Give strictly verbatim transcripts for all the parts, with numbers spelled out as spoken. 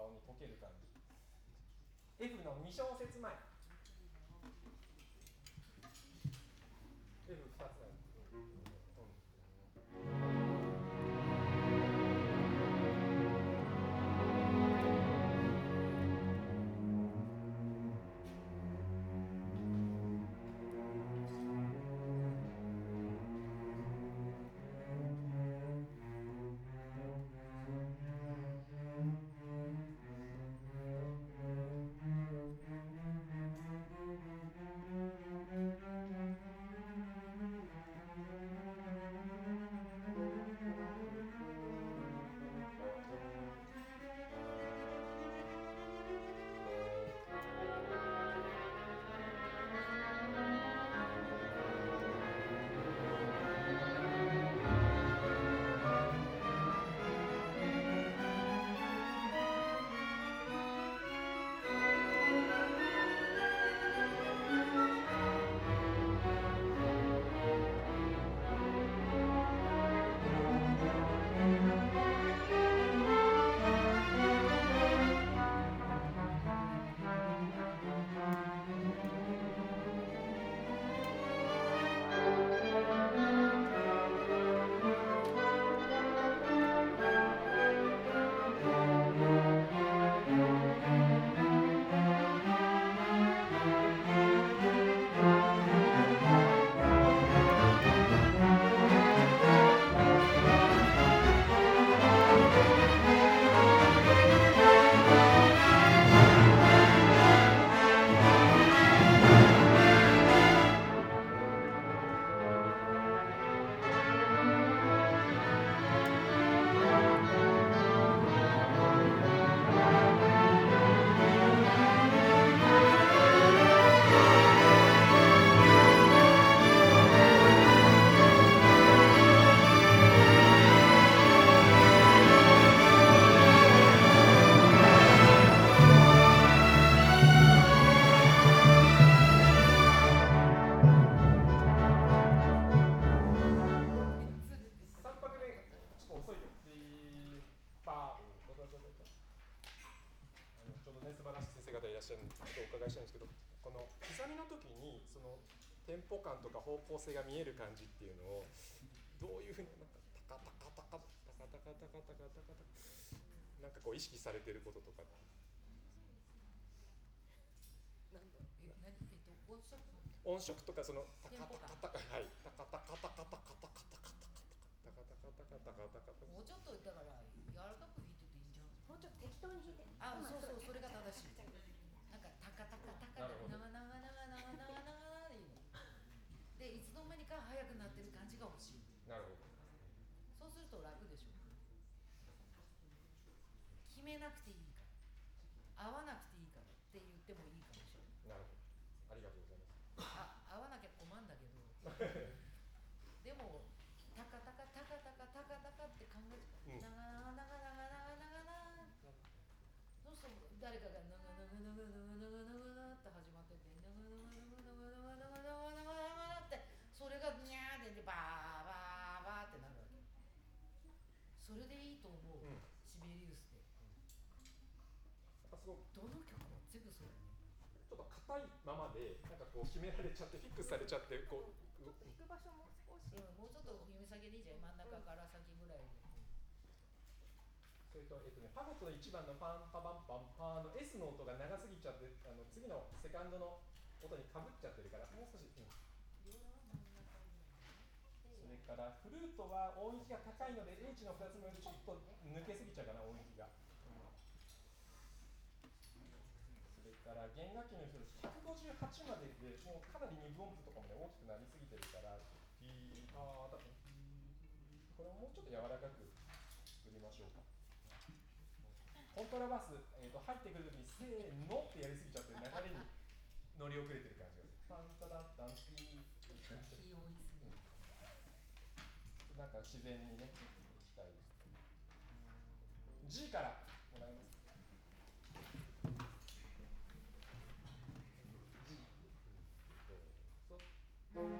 顔に溶ける感じ。 F のに小節前、 エフふたつ前、うんうん方向性が見える感じっていうのをどういうふうになんかタカタカタカタカタカタカタカタカタカタなんかこう意識されてることとか。音色とかそのタカタカタカはいタカタカタカタカタカタカタカタカタカタカタカタカタもうちょっとだから柔らかく弾いてていいんじゃん。 もうちょっと適当に弾いて。 あ、そうそうそれが正しい。なんかタカタカタカタ長々長々長々長々でいいの。でいつの間にか速くなってる感じが欲しい。 なるほど。 そうすると楽でしょ。決めなくていいから、合わなくていいからって言ってもいいかもしれない。 なるほど。ありがとうございます。 あ、合わなきゃ困んだけどでもタカタカタカタカタカタカって考えて、うん、長々長々長々長々そうすると誰かが長々長々長々長々って始まってて長々長々長々長々長々長々ってそれがニャーでバーバーバーってなるわけ。それでいいと思う、うん、シベリウスって、 なんかすごくどの曲も全部そうだね。 ちょっと硬いままでなんかこう決められちゃってフィックスされちゃってこう弾く場所も少し、 うん、もうちょっと指先でいいじゃん。真ん中から先ぐらいで、 それと、えっとね、ファゴットのいちばんのパンパパンパンパーの S の音が長すぎちゃってあの次のセカンドの音にかぶっちゃってるからもう少し、うん、それからフルートは音域が高いので H のふたつもよりちょっと抜けすぎちゃうかな音域が、うん、それから弦楽器の人ひゃくごじゅうはちまででもうかなりにぶ音符とかもね大きくなりすぎてるからピーパーだとこれをもうちょっと柔らかく作りましょうか。コントラバス、えー、と入ってくるときにせーのってやりすぎちゃって流れに乗り遅れてる感じがする。タンタタンタンピーなんか自然にねいきたいです。G からもらいます。G どうぞ。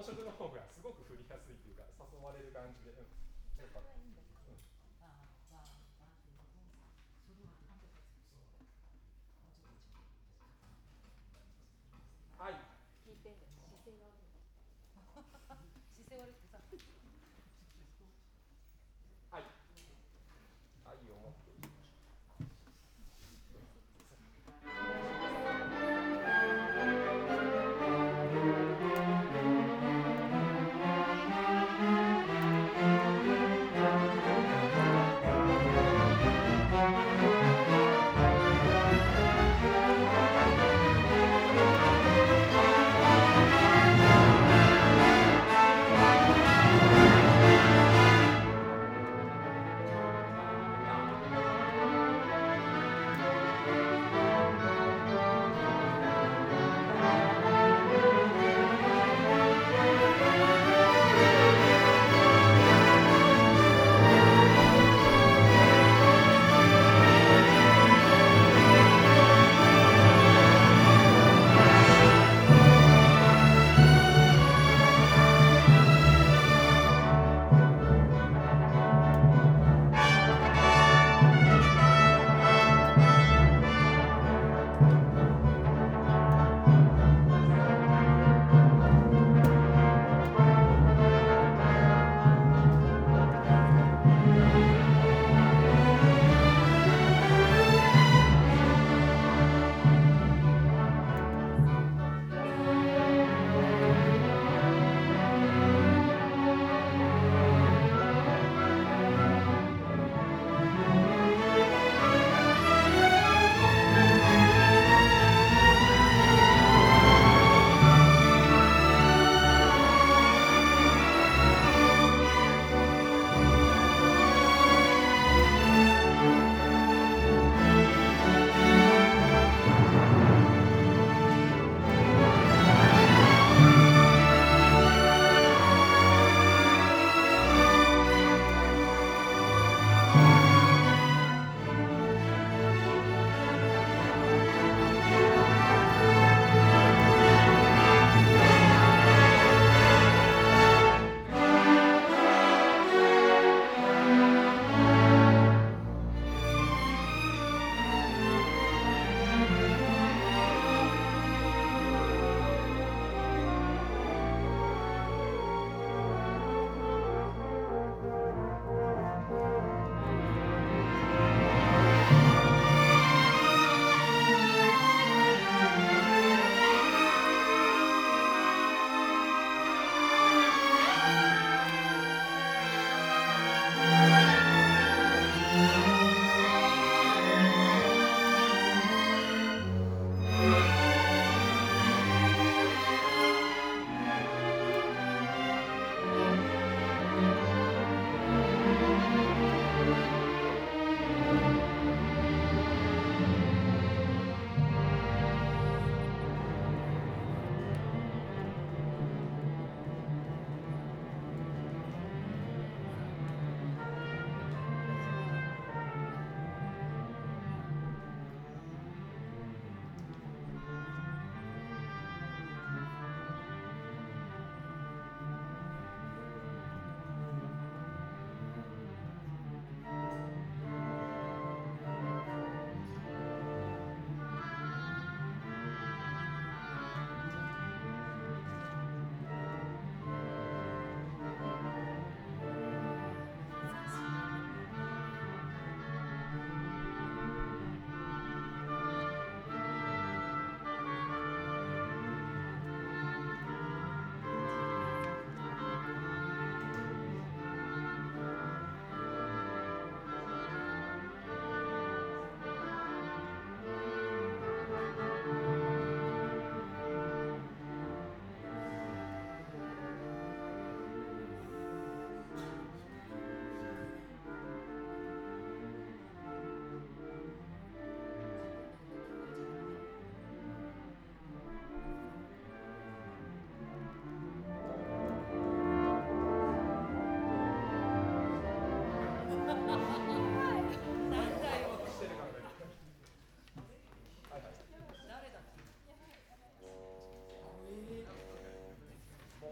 音色の方がすごく振りやすいというか誘われる感じで、うん、やっぱ、うん、はい。 聞いてんだよ。姿勢が悪い。 姿勢悪くてさ。 はい。愛を持っていきましょう。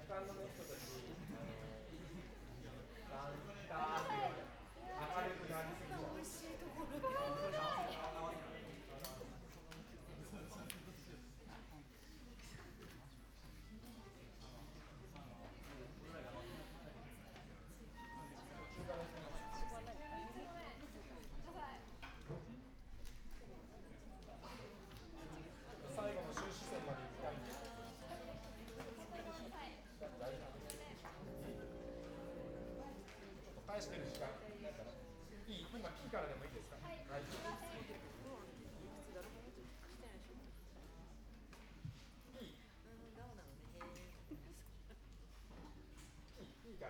感のね人たち、あのタンターって明るくなりすぎちゃう。 美味しいところで。 最後の終止線まで行きたいんですけど。大丈夫。ちょっと返してる時間。いい、今木からでもいいですか。大丈夫。いい。いい、いいから。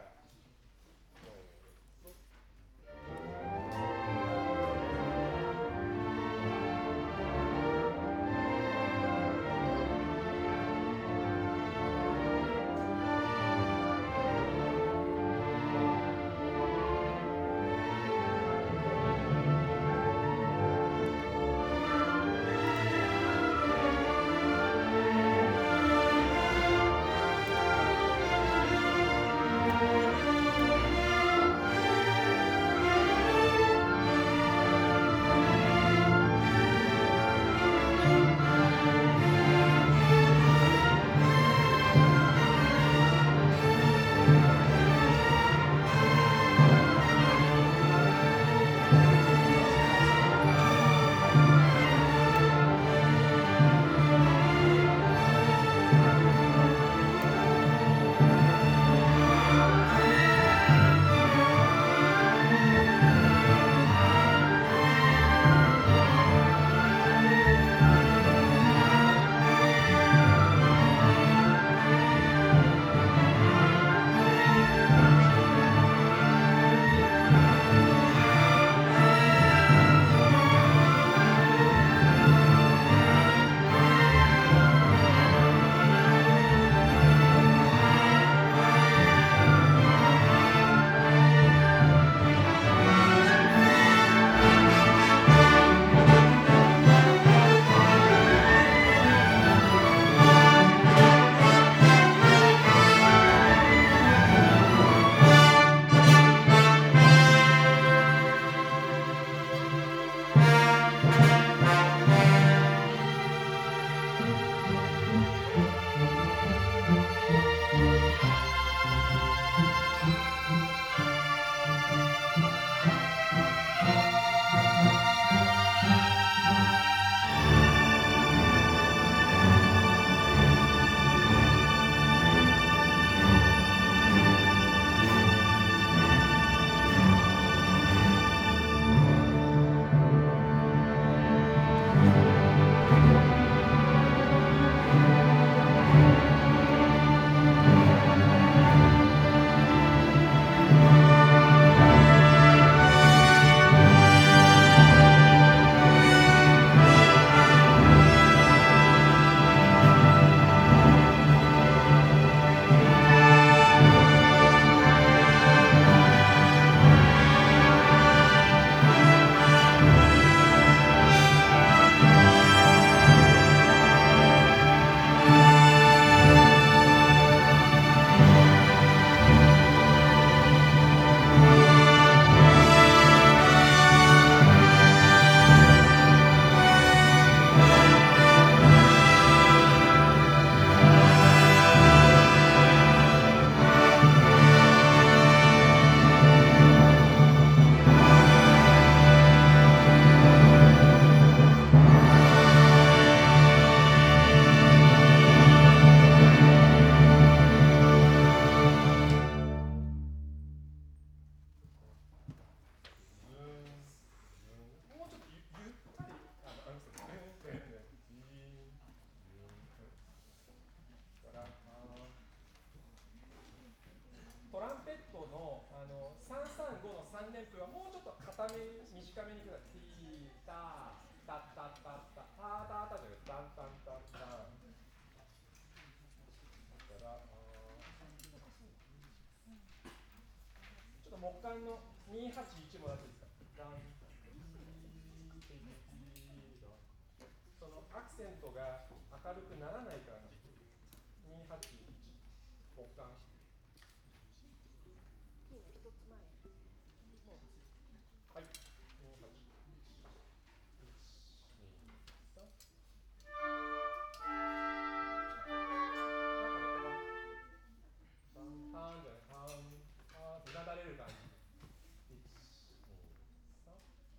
ため短めにください。ティータータッタッタッタタータータじゃなくてタンタンタンタン。だからちょっと木管のにはちいちもらっていいですか。ダンそのアクセントが明るくならないからなんです。にはちいち。 交換して。 キーの一つ前。もうはい。にはち。いち、に、さん。なんかね、ターンじゃない、ターン、ターンってなだれる感じ。いち、に、さん。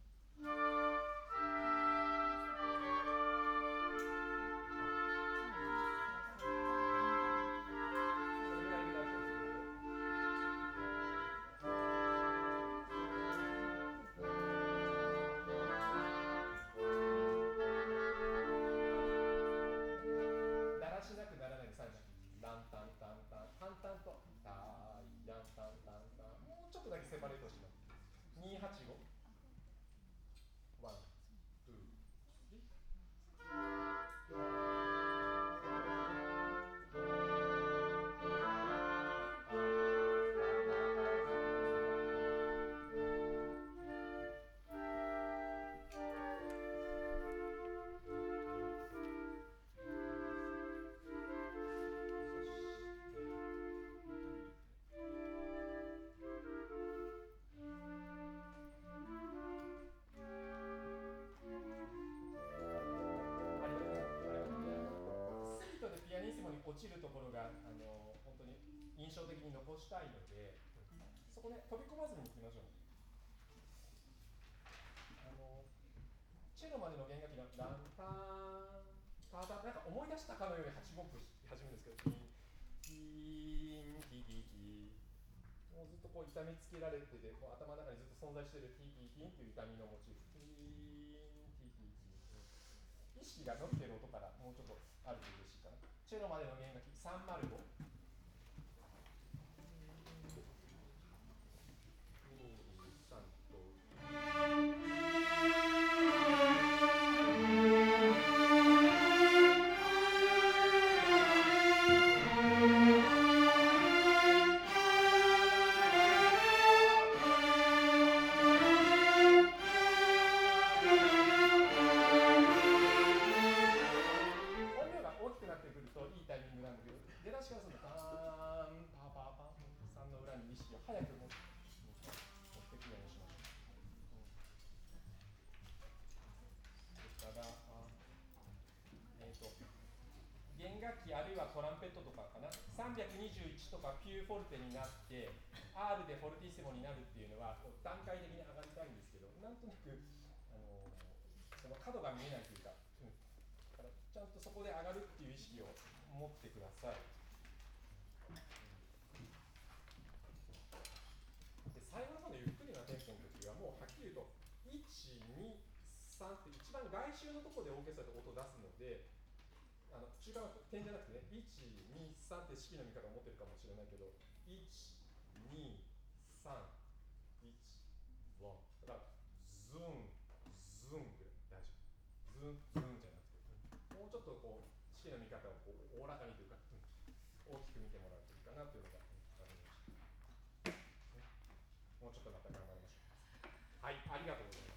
だらしなくならないで最初ランタンタンタンタンタンとタイヤンタンタンタン、もうちょっとだけセパレートします。にはちごワン、ツー、スリー。ピアニッシモに落ちるところがあの本当に印象的に残したいので、そこね飛び込まずにいきましょう。あのチェロまでの弦楽器のランタンタタなんか思い出したかのようにはちごく弾き始めるんですけど、キーンキーキーキー、もうずっとこう痛めつけられてて、こう頭の中にずっと存在しているキーキーキーっていう痛みのモチーフ、キーンキーキーキー、意識が伸びてる音からもうちょっとあると嬉しいかな。チェロまでの弦楽器さんまるご。に、さんと。音量が大きくなってくるといいタイミングなんだけど、出だしからするとパーンパーパーパーさんの裏に意識を早く持って持ってくるようにしましょう。それからえーと弦楽器あるいはトランペットとかかな、さんびゃくにじゅういちとかピューフォルテになって R でフォルティッシモになるっていうのは段階的に上がりたいんですけど、なんとなくあのその角が見えないというか、うん、だからちゃんとそこで上がるっていう意識を持ってください。で最後の方のゆっくりなテンポの時はもうはっきり言うといち、に、さんって一番外周のところでオーケストラで音を出すので、あの中間は点じゃなくてね、いち、に、さんって式の見方を持ってるかもしれないけど、いち、に、さん、いち、いちだからズンズンって大丈夫。ズンズンじゃなくて、もうちょっとこう式の見方をこうおおらかにというか、大きく見てもらうといいかなというのが分かりました。もうちょっとまた頑張りましょう。はい、ありがとうございます。